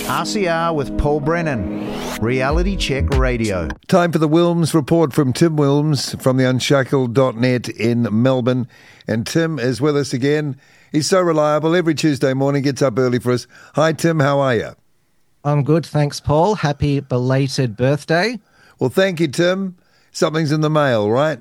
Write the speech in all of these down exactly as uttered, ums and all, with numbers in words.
R C R with Paul Brennan, Reality Check Radio. Time for the Wilms report from Tim Wilms from the unshackled dot net in Melbourne. And Tim is with us again. He's so reliable. Every Tuesday morning, gets up early for us. Hi, Tim. How are you? I'm good, thanks, Paul. Happy belated birthday. Well, thank you, Tim. Something's in the mail, right?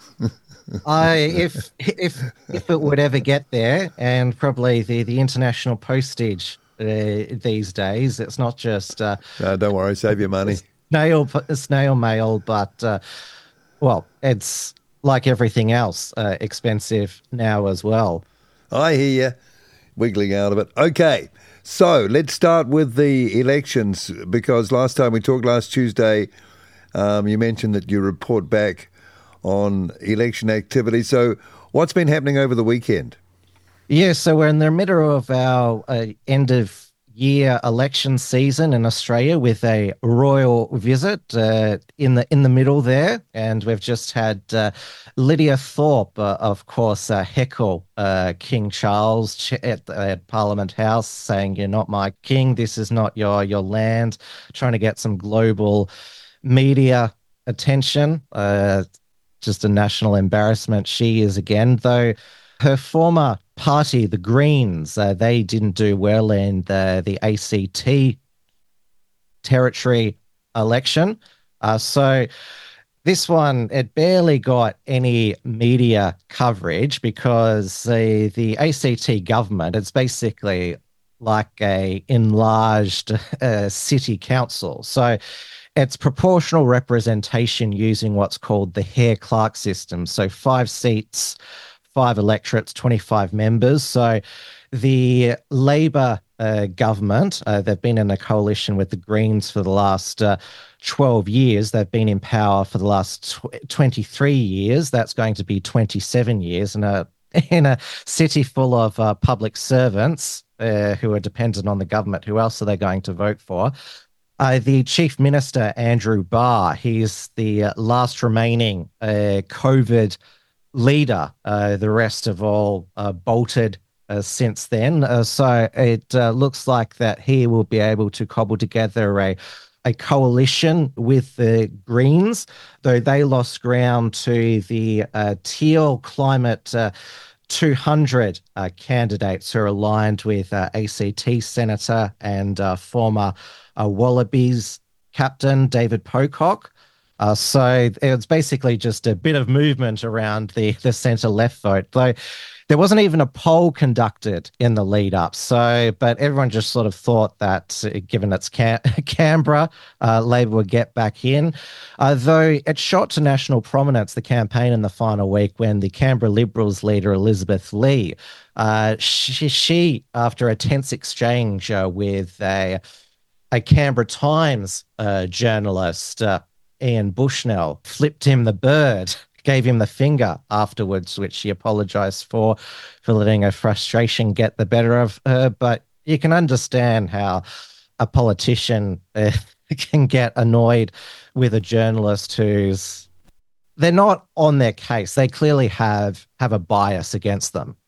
I if if if it would ever get there, and probably the, the international postage uh, these days, it's not just uh, no, don't worry, save your money. Snail snail mail, but uh, well, it's like everything else, uh, expensive now as well. I hear you, wiggling out of it. Okay, so let's start with the elections, because last time we talked last Tuesday, um, you mentioned that you report back on election activity. So what's been happening over the weekend? Yeah, so we're in the middle of our uh, end of year election season in Australia with a royal visit uh, in the in the middle there, and we've just had uh, Lydia Thorpe, uh, of course, uh, heckle uh, King Charles at, at Parliament House, saying, "You're not my king. This is not your your land," trying to get some global media attention. Uh, Just a national embarrassment she is again, though her former party, the Greens, uh, they didn't do well in the, the A C T territory election. Uh, so this one, it barely got any media coverage because the, the A C T government, it's basically like a enlarged uh, city council. So it's proportional representation using what's called the Hare-Clark system. So five seats, five electorates, twenty-five members. So the Labor uh, government, uh, they've been in a coalition with the Greens for the last uh, twelve years. They've been in power for the last tw- twenty-three years. That's going to be twenty-seven years in a, in a city full of uh, public servants uh, who are dependent on the government. Who else are they going to vote for? Uh, the Chief Minister, Andrew Barr, he's the uh, last remaining uh, COVID leader. Uh, the rest have all uh, bolted uh, since then. Uh, so it uh, looks like that he will be able to cobble together a, a coalition with the Greens, though they lost ground to the uh, Teal Climate uh, two hundred uh, candidates who are aligned with uh, A C T Senator and uh, former uh, Wallabies captain David Pocock. Uh, so it's basically just a bit of movement around the, the centre-left vote, though there wasn't even a poll conducted in the lead-up. So, but everyone just sort of thought that, uh, given it's Cam- Canberra, uh, Labor would get back in. Uh, though it shot to national prominence, the campaign in the final week, when the Canberra Liberals leader, Elizabeth Lee, uh, she, she, after a tense exchange uh, with a, a Canberra Times uh, journalist, uh, Ian Bushnell, flipped him the bird, gave him the finger afterwards, which she apologised for, for letting her frustration get the better of her. But you can understand how a politician uh, can get annoyed with a journalist who's, they're not on their case. They clearly have, have a bias against them.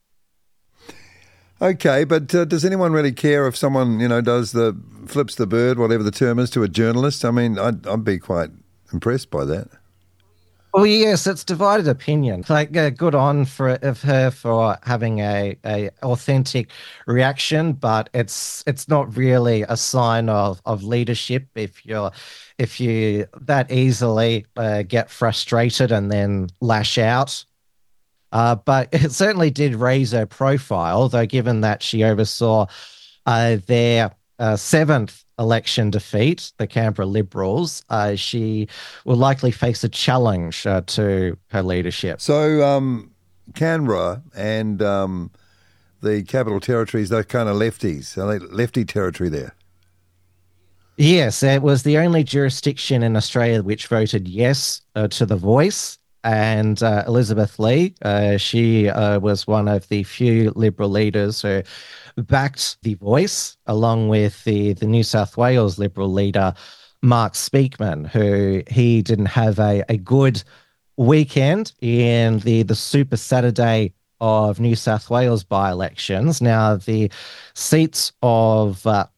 Okay, but uh, does anyone really care if someone, you know, does the, flips the bird, whatever the term is, to a journalist? I mean, I'd, I'd be quite impressed by that. Well, yes, it's divided opinion. Like, uh, good on for of her for having a, a authentic reaction, but it's it's not really a sign of, of leadership if you're if you that easily uh, get frustrated and then lash out. Uh, but it certainly did raise her profile, though, given that she oversaw uh, their uh, seventh election defeat, the Canberra Liberals, uh, she will likely face a challenge uh, to her leadership. So um, Canberra and um, the Capital Territories, they're kind of lefties. Are they lefty territory there? Yes, it was the only jurisdiction in Australia which voted yes uh, to the Voice. And uh, Elizabeth Lee, uh, she uh, was one of the few Liberal leaders who backed the Voice, along with the, the New South Wales Liberal leader, Mark Speakman, who he didn't have a, a good weekend in the, the Super Saturday of New South Wales by-elections. Now, the seats of uh,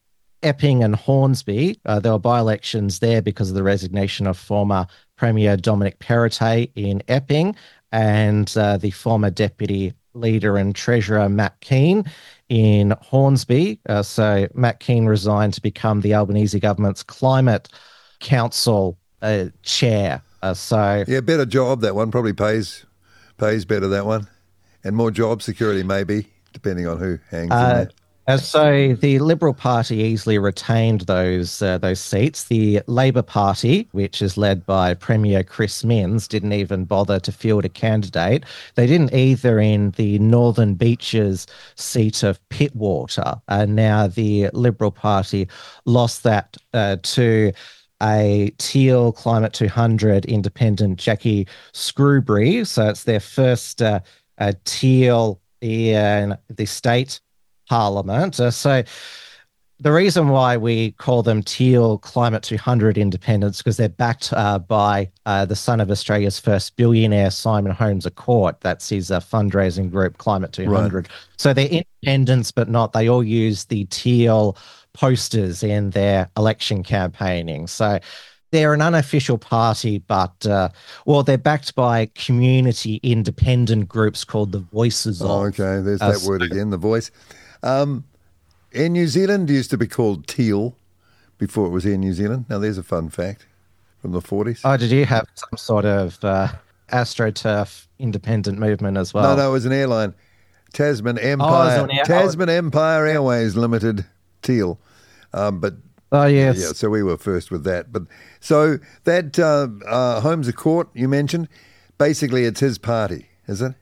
Epping and Hornsby, uh, there were by-elections there because of the resignation of former Premier Dominic Perrottet in Epping and uh, the former Deputy Leader and Treasurer Matt Keane in Hornsby. Uh, so Matt Keane resigned to become the Albanese government's Climate Council uh, chair. Uh, so Yeah, better job, that one. Probably pays pays better, that one. And more job security, maybe, depending on who hangs in Uh, there. And so the Liberal Party easily retained those uh, those seats. The Labor Party, which is led by Premier Chris Minns, didn't even bother to field a candidate. They didn't either in the Northern Beaches seat of Pittwater. And now the Liberal Party lost that uh, to a Teal Climate two hundred independent Jackie Screwbury. So it's their first uh, uh, Teal in the state Parliament. Uh, so the reason why we call them Teal Climate two hundred independents because they're backed uh, by uh, the son of Australia's first billionaire, Simon Holmes a Court. That's his uh, fundraising group, Climate two hundred. Right. So they're independents, but not. They all use the teal posters in their election campaigning. So they're an unofficial party, but, uh, well, they're backed by community independent groups called the Voices of. Oh, okay. There's that uh, word again, the voice. Um, Air New Zealand used to be called Teal before it was Air New Zealand. Now, there's a fun fact from the forties. Oh, did you have some sort of uh, AstroTurf independent movement as well? No, no, it was an airline. Tasman Empire, oh, air- Tasman Empire Airways Limited, Teal. Um, but oh yes, yeah. So we were first with that. But so that uh, uh, Holmes a Court you mentioned, basically it's his party, is it?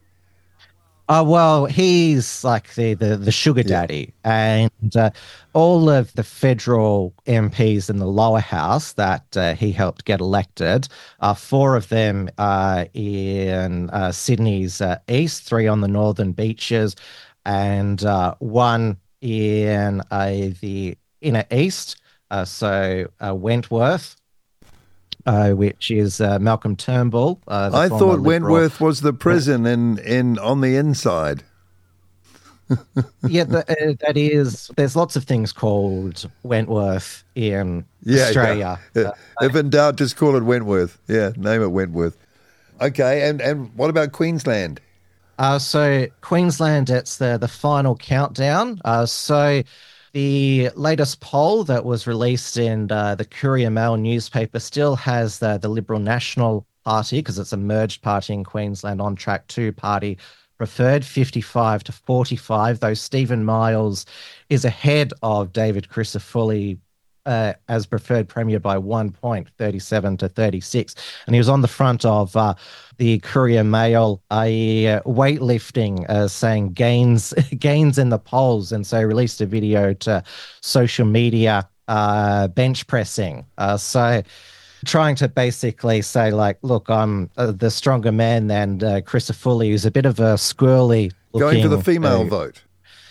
Uh, well, he's like the, the, the sugar daddy, yeah. and uh, all of the federal M Ps in the lower house that uh, he helped get elected, uh, four of them are in uh, Sydney's uh, east, three on the northern beaches, and uh, one in uh, the inner east, uh, so uh, Wentworth. Uh, which is uh, Malcolm Turnbull. Uh, I thought Wentworth was the prison in, in on the inside. yeah, the, uh, that is. There's lots of things called Wentworth in yeah, Australia. Yeah. Uh, if in doubt, just call it Wentworth. Yeah, name it Wentworth. Okay, and, and what about Queensland? Uh, so Queensland, it's the, the final countdown. Uh, so... The latest poll that was released in uh, the Courier Mail newspaper still has the, the Liberal National Party, because it's a merged party in Queensland, on track two party preferred, fifty-five to forty-five, though Stephen Miles is ahead of David Crisafulli uh, as preferred premier by one point, thirty-seven to thirty-six. And he was on the front of uh, the Courier Mail uh, weightlifting, uh, saying gains gains in the polls. And so he released a video to social media uh, bench pressing. Uh, so trying to basically say, like, look, I'm uh, the stronger man than uh, Crisafulli, who's a bit of a squirrely looking. Going for the female uh, vote.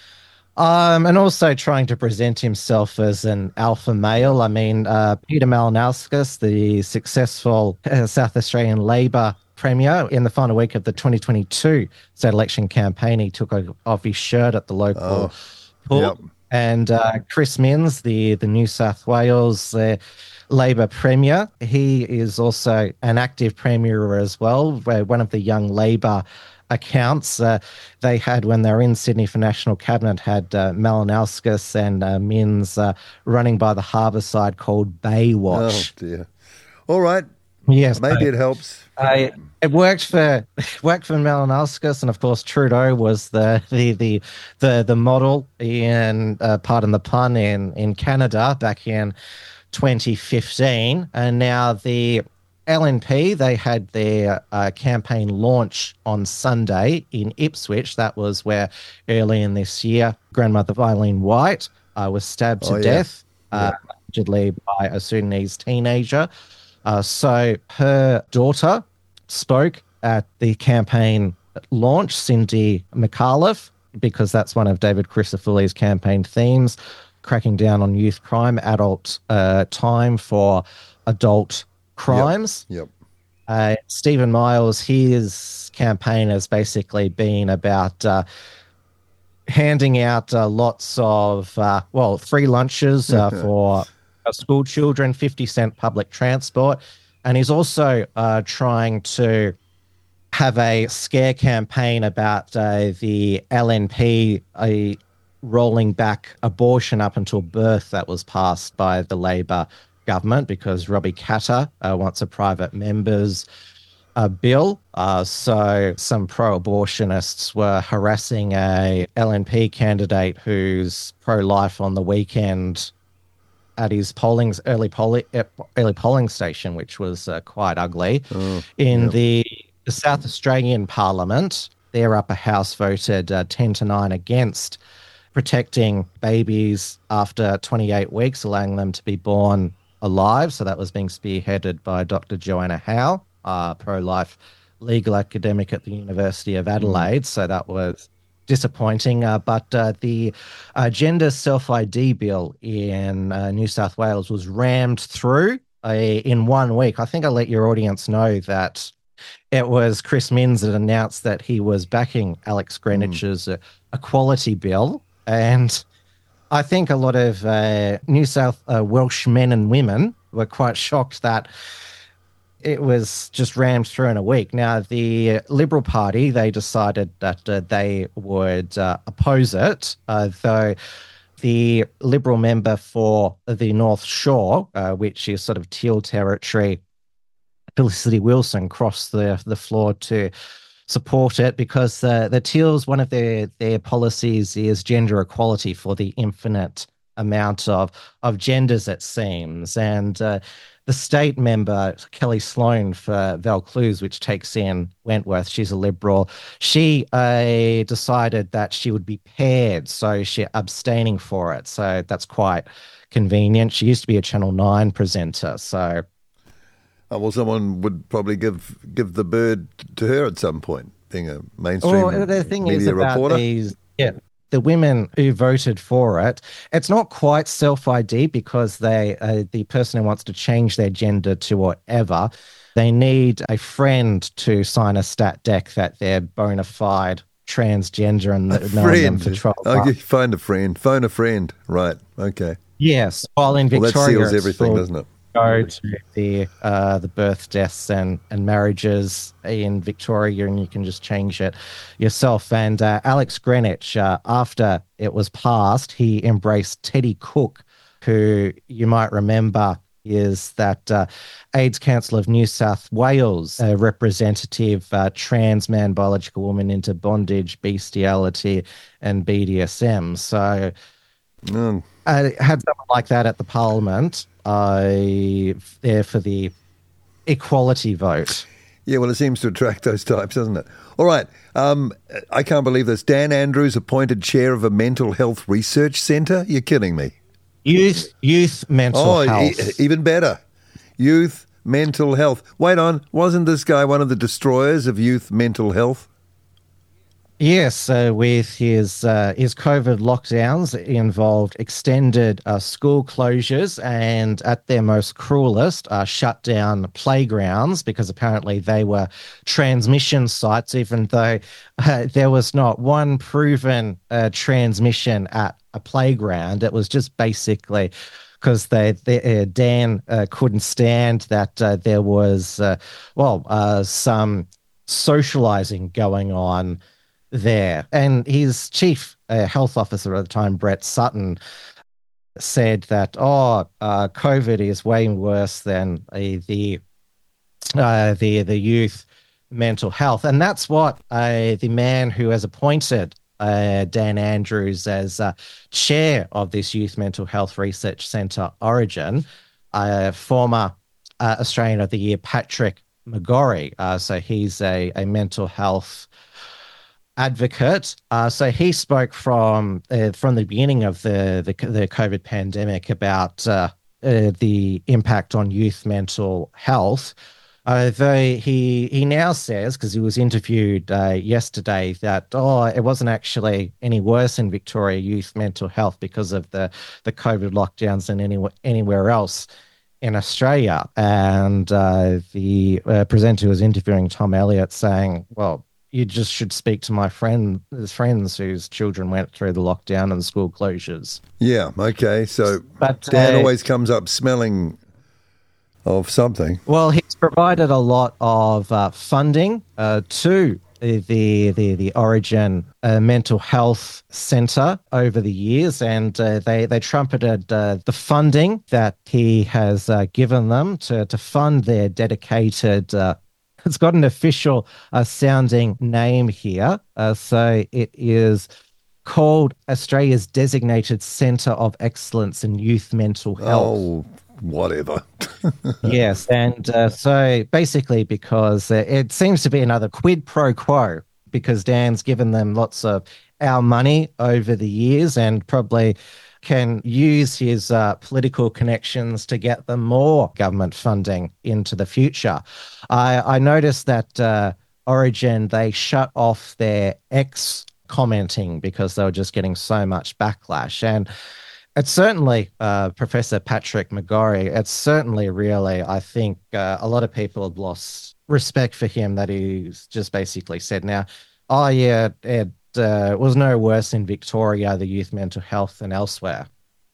Um, and also trying to present himself as an alpha male. I mean, uh, Peter Malinauskas, the successful uh, South Australian Labor Premier, in the final week of the twenty twenty-two state election campaign, he took off his shirt at the local oh, pool. Yep. And uh, Chris Minns, the, the New South Wales uh, Labor Premier, he is also an active Premier as well, where one of the young Labor accounts uh, they had when they were in Sydney for National Cabinet had uh, Malinauskas and uh, Minns uh, running by the harbour side called Baywatch. Oh, dear. All right. Yes. Maybe so, it helps. Uh, it worked for worked for Malinauskas, and of course Trudeau was the the the the, the model in uh, pardon the pun in in Canada back in twenty fifteen, and now the L N P, they had their uh, campaign launch on Sunday in Ipswich. That was where early in this year, grandmother Eileen White uh, was stabbed to oh, yeah. death, yeah. Uh, allegedly by a Sudanese teenager. Uh, so her daughter spoke at the campaign launch, Cindy McAuliffe, because that's one of David Crisafulli's campaign themes, cracking down on youth crime, adult uh, time for adult crimes. Yep. yep. Uh, Stephen Miles, his campaign has basically been about uh, handing out uh, lots of, uh, well, free lunches uh, for uh, school children, fifty cent public transport. And he's also uh, trying to have a scare campaign about uh, the L N P uh, rolling back abortion up until birth that was passed by the Labor government, because Robbie Katter uh, wants a private members uh, bill. Uh, so some pro-abortionists were harassing a L N P candidate who's pro-life on the weekend at his polling early polling early polling station, which was uh, quite ugly. Oh, in yep. the, the South Australian Parliament, their upper house voted uh, ten to nine against protecting babies after twenty-eight weeks, allowing them to be born alive. So that was being spearheaded by Doctor Joanna Howe, uh, pro-life legal academic at the University of Adelaide. Mm. So that was disappointing. Uh, but uh, the uh, gender self-I D bill in uh, New South Wales was rammed through uh, in one week. I think I'll let your audience know that it was Chris Minns that announced that he was backing Alex Greenwich's mm. uh, equality bill. And I think a lot of uh, New South uh, Welsh men and women were quite shocked that it was just rammed through in a week. Now, the Liberal Party, they decided that uh, they would uh, oppose it, uh, though the Liberal member for the North Shore, uh, which is sort of Teal territory, Felicity Wilson, crossed the, the floor to support it, because uh, the Teals, one of their, their policies is gender equality for the infinite amount of, of genders, it seems. And uh, the state member, Kelly Sloan for Vaucluse, which takes in Wentworth, she's a Liberal, she uh, decided that she would be paired, so she's abstaining for it. So that's quite convenient. She used to be a Channel nine presenter, so... Oh, well, someone would probably give give the bird to her at some point, being a mainstream well, the thing media is about reporter. These, yeah, the women who voted for it, it's not quite self-I D, because they uh, the person who wants to change their gender to whatever, they need a friend to sign a stat dec that they're bona fide transgender and a known friend. them for twelve Okay, months. Find a friend. Phone a friend. Right. Okay. Yes. While in Well, Victoria, that seals everything, doesn't it? Go to the uh, the birth, deaths, and, and marriages in Victoria, and you can just change it yourself. And uh, Alex Greenwich, uh, after it was passed, he embraced Teddy Cook, who you might remember is that uh, AIDS Council of New South Wales uh, representative, uh, trans man, biological woman into bondage, bestiality, and B D S M. So Mm. I had someone like that at the Parliament uh, there for the equality vote. Yeah, well, it seems to attract those types, doesn't it? All right. Um, I can't believe this. Dan Andrews appointed chair of a mental health research centre? You're kidding me. Youth, youth mental oh, health. E- even better. Youth mental health. Wait on. Wasn't this guy one of the destroyers of youth mental health? Yes, uh, with his uh, his COVID lockdowns, it involved extended uh, school closures and, at their most cruelest, uh, shut down playgrounds, because apparently they were transmission sites, even though uh, there was not one proven uh, transmission at a playground. It was just basically because they, they uh, Dan uh, couldn't stand that uh, there was, uh, well, uh, some socializing going on there. And his chief uh, health officer at the time, Brett Sutton, said that, oh, uh, COVID is way worse than uh, the uh, the the youth mental health. And that's what uh, the man who has appointed uh, Dan Andrews as uh, chair of this Youth Mental Health Research Centre Origin, uh, former uh, Australian of the Year, Patrick McGorry. Uh, so he's a, a mental health advocate. Uh, so he spoke from uh, from the beginning of the the, the COVID pandemic about uh, uh, the impact on youth mental health. Uh, though he he now says, because he was interviewed uh, yesterday, that oh, it wasn't actually any worse in Victoria youth mental health because of the the COVID lockdowns than any, anywhere else in Australia. And uh, the uh, presenter who was interviewing Tom Elliott saying, well, you just should speak to my friend, his friends whose children went through the lockdown and the school closures. Yeah, okay. So But, Dan uh, always comes up smelling of something. Well, he's provided a lot of uh, funding uh, to the the the Origin uh, Mental Health Centre over the years, and uh, they they trumpeted uh, the funding that he has uh, given them to to fund their dedicated. Uh, it's got an official uh, sounding name here, uh, so it is called Australia's Designated Centre of Excellence in Youth Mental Health. Oh, whatever. Yes, and uh, so basically because uh, it seems to be another quid pro quo, because Dan's given them lots of our money over the years and probably can use his uh, political connections to get them more government funding into the future. I, I noticed that uh, Origin, they shut off their X commenting because they were just getting so much backlash. And it's certainly, uh, Professor Patrick McGorry, it's certainly really, I think uh, a lot of people have lost respect for him, that he's just basically said now, oh yeah, it uh, was no worse in Victoria, the youth mental health, than elsewhere.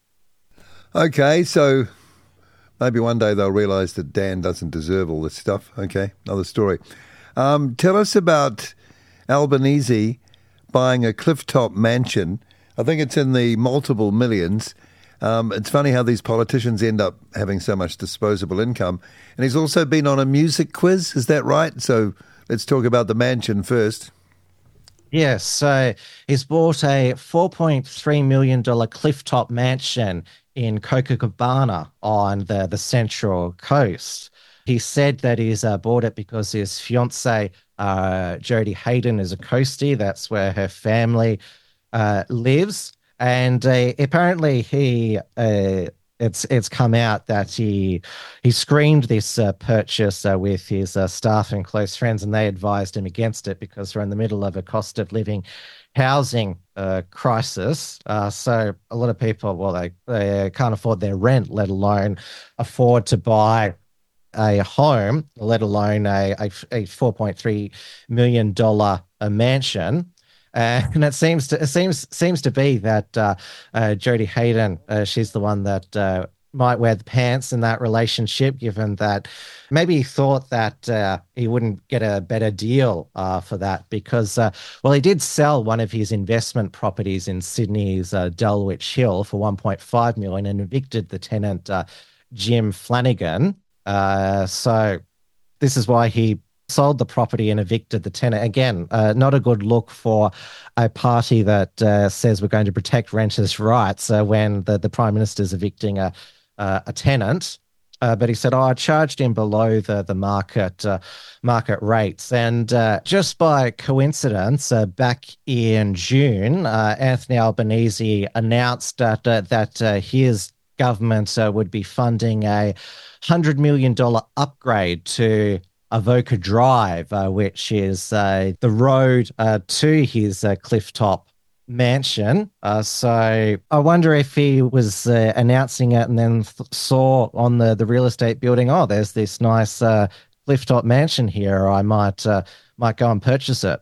Okay, so maybe one day they'll realise that Dan doesn't deserve all this stuff. Okay, another story. Um, tell us about Albanese buying a clifftop mansion. I think it's in the multiple millions. Um, it's funny how these politicians end up having so much disposable income. And he's also been on a music quiz, is that right? So let's talk about the mansion first. Yes, so he's bought a four point three million dollars clifftop mansion in Copacabana on the, the Central Coast. He said that he's uh, bought it because his fiancée, uh, Jodie Hayden, is a coastie. That's where her family uh, lives. And uh, apparently he... Uh, It's it's come out that he he screened this uh, purchase uh, with his uh, staff and close friends, and they advised him against it because we're in the middle of a cost of living housing uh, crisis. Uh, so a lot of people, well, they, they can't afford their rent, let alone afford to buy a home, let alone a, a, a four point three million dollars a mansion. Uh, and it seems to it seems seems to be that uh, uh, Jodie Hayden, uh, she's the one that uh, might wear the pants in that relationship, given that maybe he thought that uh, he wouldn't get a better deal uh, for that because, uh, well, he did sell one of his investment properties in Sydney's uh, Dulwich Hill for one point five million dollars and evicted the tenant, uh, Jim Flanagan. Uh, so this is why he sold the property and evicted the tenant. Again, uh, not a good look for a party that uh, says we're going to protect renters' rights uh, when the, the Prime Minister's evicting a, uh, a tenant. Uh, but he said, oh, I charged him below the, the market uh, market rates. And uh, just by coincidence, uh, back in June, uh, Anthony Albanese announced that, uh, that uh, his government uh, would be funding a one hundred million dollars upgrade to Avoca Drive, uh, which is uh, the road uh, to his uh, clifftop mansion. Uh, so I wonder if he was uh, announcing it and then th- saw on the, the real estate building, oh, there's this nice uh, clifftop mansion here. I might uh, might go and purchase it.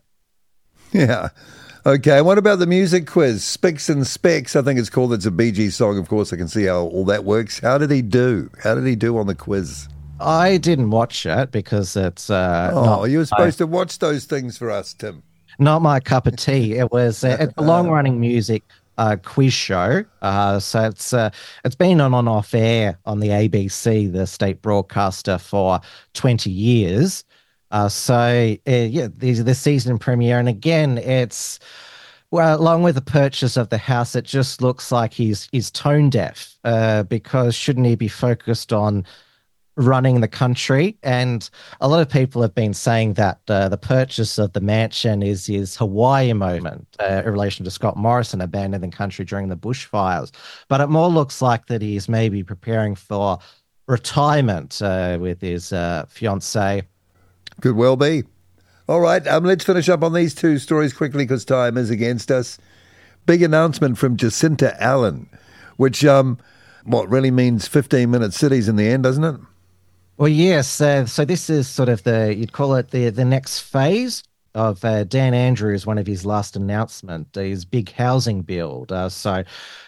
Yeah. Okay, what about the music quiz? Spicks and Specs, I think it's called. It's a Bee Gees song, of course. I can see how all that works. How did he do? How did he do on the quiz? I didn't watch it because it's uh, oh, not, you were supposed to watch those things for us, Tim. Not my cup of tea. It was a, a long-running music uh, quiz show. Uh, so it's uh, it's been on on off air on the A B C, the state broadcaster, for twenty years. Uh, so uh, yeah, the the season premiere, and again, it's well, along with the purchase of the house, it just looks like he's he's tone deaf uh, because shouldn't he be focused on running the country? And a lot of people have been saying that uh, the purchase of the mansion is his Hawaii moment uh, in relation to Scott Morrison abandoning the country during the bushfires. But it more looks like that he's maybe preparing for retirement uh, with his uh, fiancée. Could well be. All right, um, let's finish up on these two stories quickly because time is against us. Big announcement from Jacinta Allen, which um, what really means fifteen-minute cities in the end, doesn't it? Well, yes. Uh, so this is sort of the, you'd call it the the next phase of uh, Dan Andrews, one of his last announcements, his big housing build. Uh, so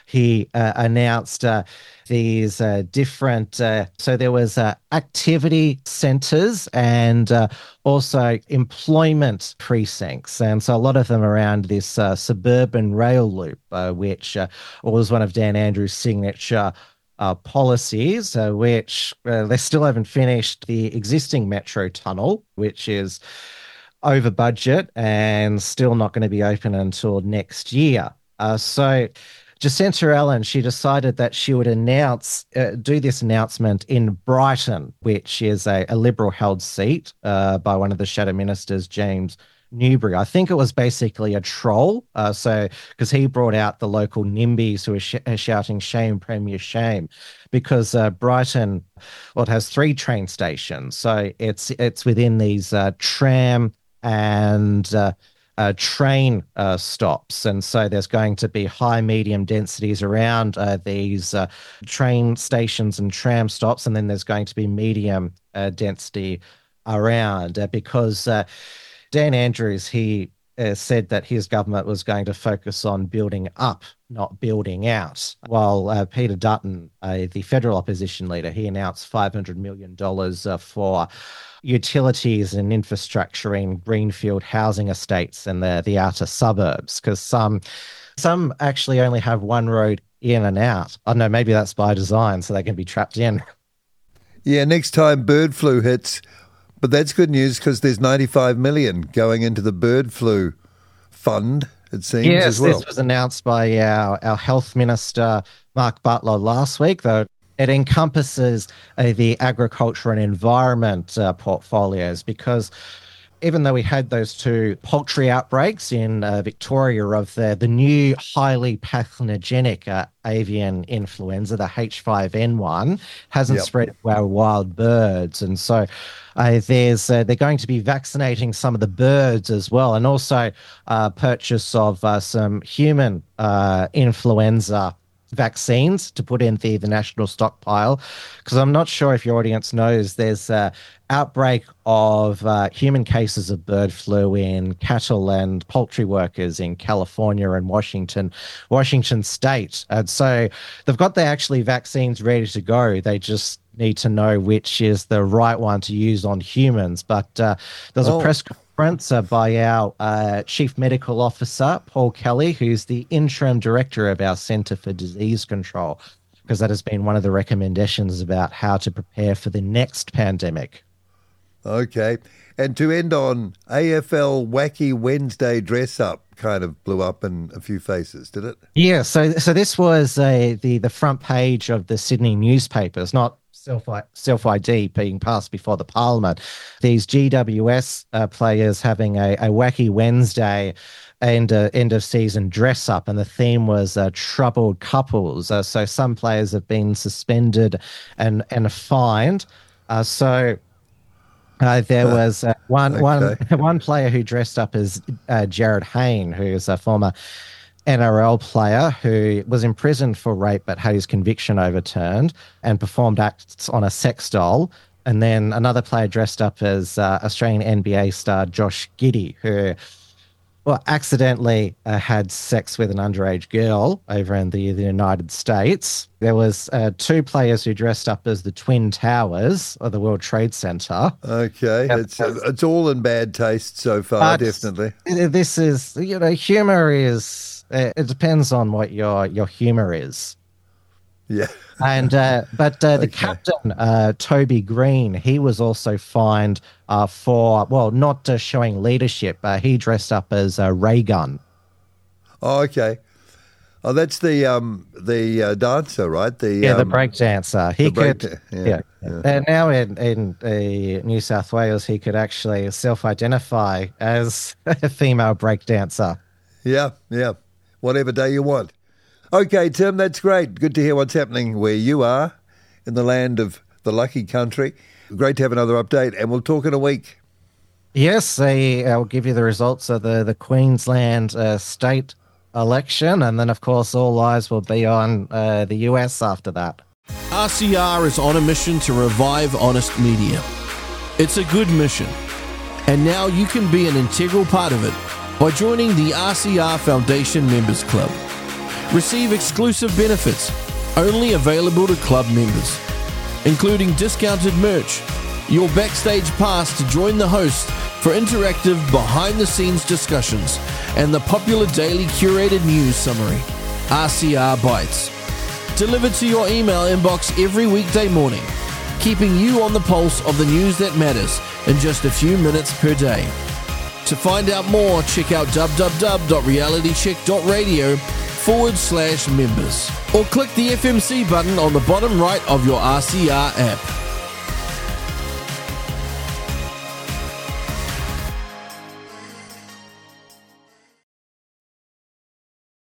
he uh, announced uh, these uh, different, uh, so there was uh, activity centres and uh, also employment precincts. And so a lot of them around this uh, suburban rail loop, uh, which uh, was one of Dan Andrews' signature Uh, policies, uh, which uh, they still haven't finished the existing metro tunnel, which is over budget and still not going to be open until next year. Uh, so Jacinta Allen, she decided that she would announce, uh, do this announcement in Brighton, which is a, a Liberal-held seat uh, by one of the shadow ministers, James Newbury. I think it was basically a troll. Uh, so, because he brought out the local NIMBYs who were sh- shouting "Shame, Premier, shame," because uh, Brighton, well, it has three train stations, so it's it's within these uh, tram and uh, uh, train uh, stops, and so there's going to be high, medium densities around uh, these uh, train stations and tram stops, and then there's going to be medium uh, density around uh, because. Uh, Dan Andrews, he uh, said that his government was going to focus on building up, not building out. While uh, Peter Dutton, uh, the federal opposition leader, he announced five hundred million dollars uh, for utilities and infrastructure in greenfield housing estates in the, the outer suburbs, because some, some actually only have one road in and out. I don't know, maybe that's by design, so they can be trapped in. Yeah, next time bird flu hits... But that's good news because there's ninety-five million dollars going into the bird flu fund, it seems, yes, as well. This was announced by our, our health minister, Mark Butler, last week, though. It encompasses uh, the agriculture and environment uh, portfolios because even though we had those two poultry outbreaks in uh, Victoria of the, the new highly pathogenic uh, avian influenza, the H five N one, hasn't yep. spread to our wild birds. And so uh, there's uh, they're going to be vaccinating some of the birds as well, and also uh, purchase of uh, some human uh, influenza vaccines to put in the, the national stockpile, because I'm not sure if your audience knows there's a outbreak of uh, human cases of bird flu in cattle and poultry workers in California and Washington, Washington state. And so they've got the actually vaccines ready to go. They just need to know which is the right one to use on humans. But uh, there's oh. a press conference uh, by our uh, Chief Medical Officer, Paul Kelly, who's the interim director of our Centre for Disease Control, because that has been one of the recommendations about how to prepare for the next pandemic. Okay. And to end on, A F L Wacky Wednesday dress up kind of blew up in a few faces, did it? Yeah, so so this was uh, the, the front page of the Sydney newspapers, not self self I D being passed before the Parliament. These G W S uh, players having a, a Wacky Wednesday and uh, end of season dress up, and the theme was uh, troubled couples. Uh, so some players have been suspended and, and fined. Uh, so... Uh, there was uh, one, okay. one, one player who dressed up as uh, Jared Hayne, who is a former N R L player who was imprisoned for rape but had his conviction overturned and performed acts on a sex doll. And then another player dressed up as uh, Australian N B A star Josh Giddey, who well, accidentally uh, had sex with an underage girl over in the, the United States. There was uh, two players who dressed up as the Twin Towers of the World Trade Center. Okay, Yep. it's uh, it's all in bad taste so far, But definitely. This is, you know, humor is, uh, it depends on what your, your humor is. Yeah. And uh, but uh, the Okay. captain, uh, Toby Green, he was also fined uh, for, well, not uh, showing leadership. Uh, he dressed up as a ray gun. Oh, okay. Oh, that's the um the uh, dancer, right? The Yeah, the um, break dancer. He the break could, da- yeah. yeah, And now in in uh, New South Wales, he could actually self-identify as a female break dancer. yeah, yeah. Whatever day you want. Okay, Tim, that's great. Good to hear what's happening where you are in the land of the lucky country. Great to have another update, and we'll talk in a week. Yes, I, I'll give you the results of the the Queensland uh, state election, and then of course all eyes will be on uh, the U S after that. R C R is on a mission to revive honest media. It's a good mission. And now you can be an integral part of it by joining the R C R Foundation Members Club. Receive exclusive benefits only available to club members, including discounted merch, your backstage pass to join the host for interactive behind-the-scenes discussions, and the popular daily curated news summary, R C R Bites, delivered to your email inbox every weekday morning, keeping you on the pulse of the news that matters in just a few minutes per day. To find out more, check out www.realitycheck.radio forward slash members or click the F M C button on the bottom right of your R C R app.